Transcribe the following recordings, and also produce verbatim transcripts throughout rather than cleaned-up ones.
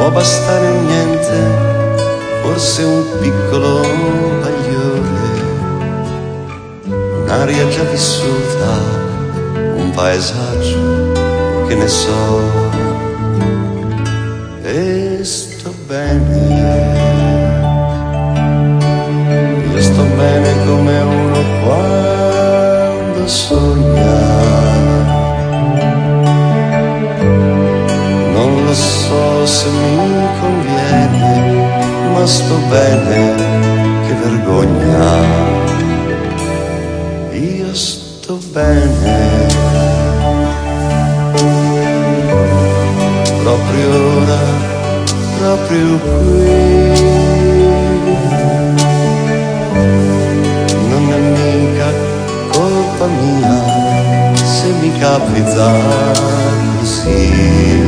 può bastare un niente, forse un piccolo bagliore, un'aria già vissuta, un paesaggio, che ne so. E sto bene, io sto bene come uno quando sogna. Non lo so se mi conviene, ma sto bene, che vergogna. Io sto bene, proprio ora, proprio qui. Non è mica colpa mia se mi capita così.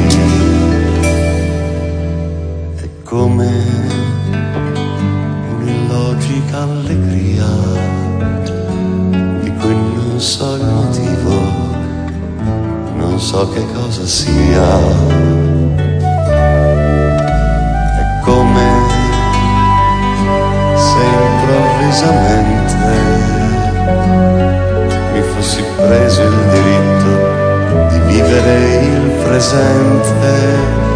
È come un'illogica allegria di cui non so il motivo, non so che cosa sia. Come se improvvisamente mi fossi preso il diritto di vivere il presente.